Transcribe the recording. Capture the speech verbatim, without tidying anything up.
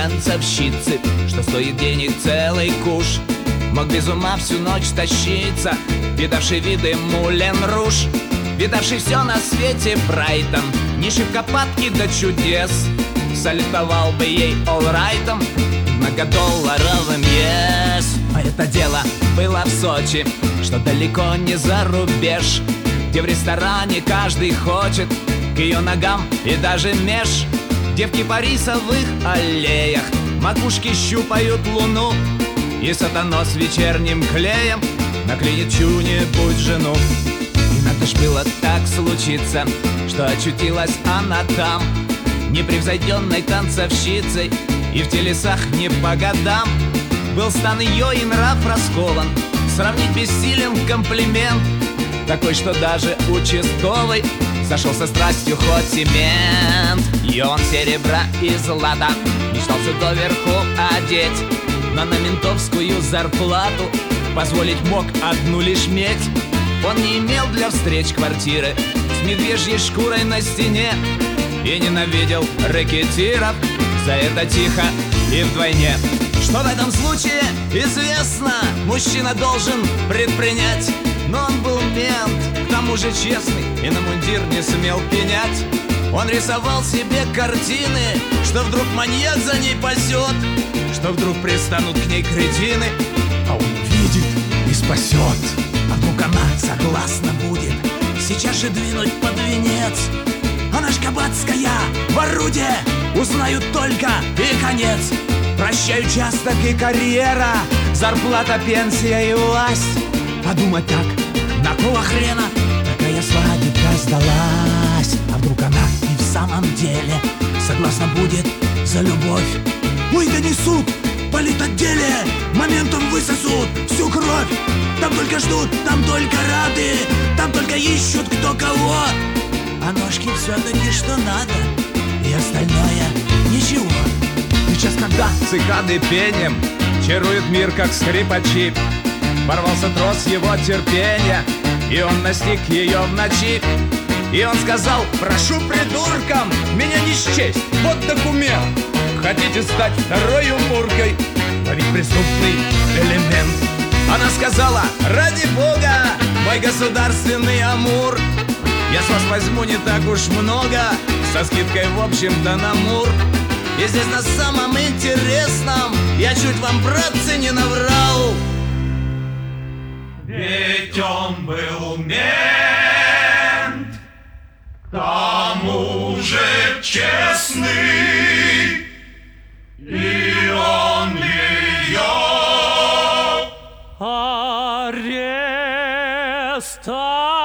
танцовщицы, что стоит денег целый куш. Мог без ума всю ночь тащиться, видавший виды Мулен Руж, видавший все на свете Брайтон, не шибко падки до чудес, салютовал бы ей олрайтом, многодолларовым ес. А это дело было в Сочи, что далеко не за рубеж, где в ресторане каждый хочет к ее ногам и даже меж. Девки по рисовых аллеях макушки щупают луну, и сатана с вечерним клеем наклеит чью-нибудь жену. И надо ж было так случиться, что очутилась она там, непревзойденной танцовщицей, и в телесах не по годам. Был стан ее и нрав раскован, сравнить бессилен комплимент, такой, что даже участковый сошел со страстью хоть цемент. И он серебра и злата мечтал все доверху одеть, но на ментовскую зарплату позволить мог одну лишь медь. Он не имел для встреч квартиры с медвежьей шкурой на стене и ненавидел рэкетиров за это тихо и вдвойне. Что в этом случае известно, мужчина должен предпринять, но он был мент, к тому же честный, и на мундир не смел пенять. Он рисовал себе картины, что вдруг маньяк за ней пасет, что вдруг пристанут к ней кретины, а он увидит и спасет. А вдруг она согласна будет сейчас же двинуть под венец. Она ж кабацкая, в орудие, узнают только и конец. Прощаю участок и карьера, зарплата, пенсия и власть. Подумать так, на какого хрена такая свадебка сдалась? А вдруг она и в самом деле согласна будет за любовь? Ой, да несут политотделе, моментом высосут всю кровь. Там только ждут, там только рады, там только ищут кто кого. А ножки все-таки что надо, и остальное ничего. Сейчас, когда цикады пением чарует мир, как скрипачи, порвался трос его терпения, и он настиг ее в ночи. И он сказал: прошу придуркам меня не счесть, вот документ. Хотите стать второй Муркой, ловить преступный элемент? Она сказала: ради бога, мой государственный Амур, я с вас возьму не так уж много, со скидкой в общем-то на Мур. И здесь на самом интересном я чуть вам, братцы, не наврал. Ведь он был мент, к тому же честный, и он ее арестовал.